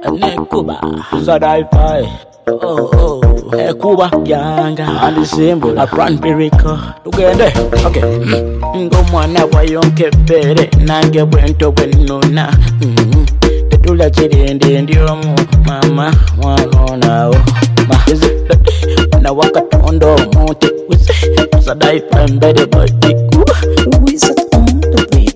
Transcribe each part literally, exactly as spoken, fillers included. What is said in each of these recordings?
ne Cuba, Zadai Pai. Oh, oh, hey, Cuba, Yanga, and the symbol, a brand miracle. Together, okay. Go mwana wa yonke pere, nange bwento bwenuna. The dula chiri ndi ndiomu, mama, wano nao. Mahizi, na wakatondo monte, wise, Zadai Pai mbede batiku. Wizard on the beat.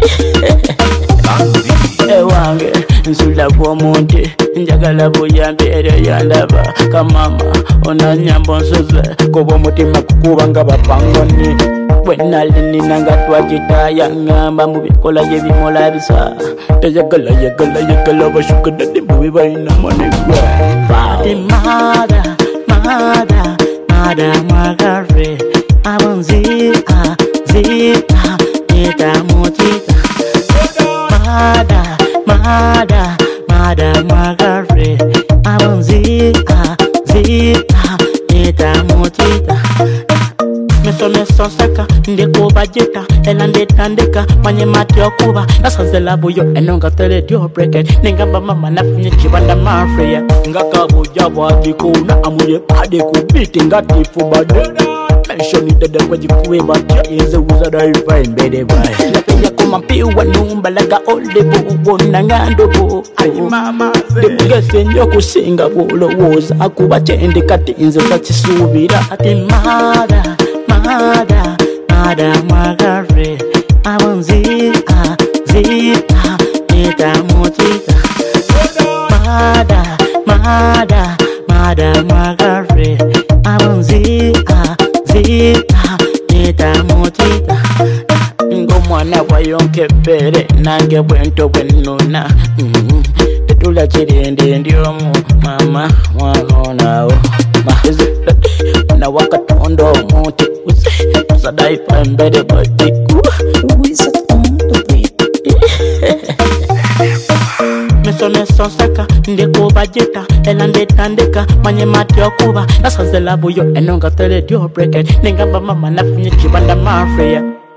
Ewange, nsula kwa monte, njagala buyambere yandaba. Kamama, ona nyambo nsoze, kubo mutima kukuba nga bapangoni. Bwenali nanga twakitaya ngamba mubikola yebimola bisa. Teyagala yagala yagala bashuka dadi mubi baina manigwa. Ati mada, mada, mada magare. Abonzita, zita, nita motita. Mada, mada, mada magare. Abonzita, zita, nita motita. Meso meso seka, ndeko bajeta, elande tandeka, manye mati okuba. Nasazela buyo, enonga tele dio breket. Ningamba mama nafinye chibanda mafreya. Ngaka buja bwatiko, na amuye pade kubiti ngati fubade. Mention it the way you quay, but you is a wizard I find better by. Napenya kuma piwa numba laga ole bo nangando bo. Ayi mama, the biggest thing you could sing a bolo was akuba chende kati inzo tachi subira. Ati mada, mada, mada magare. Abonzita, zita, nita motita. Mada, mada, mada magare. Abonzita, zita, nita motita. Ngomwana wa yonke pere, nange bwento bwenuna. Tetula chiri ndi ndiomu, mama, wano nao. Mahizi, na wakatondo monte, wise, Zadai Pai mbede batiku. Wizard on the beat. Meso meso seka, ndeko bajeta, elande tandeka, manye mati okuba. Nasazela buyo, enonga tele dio breket. Ningamba mama nafinye chibanda mafreya.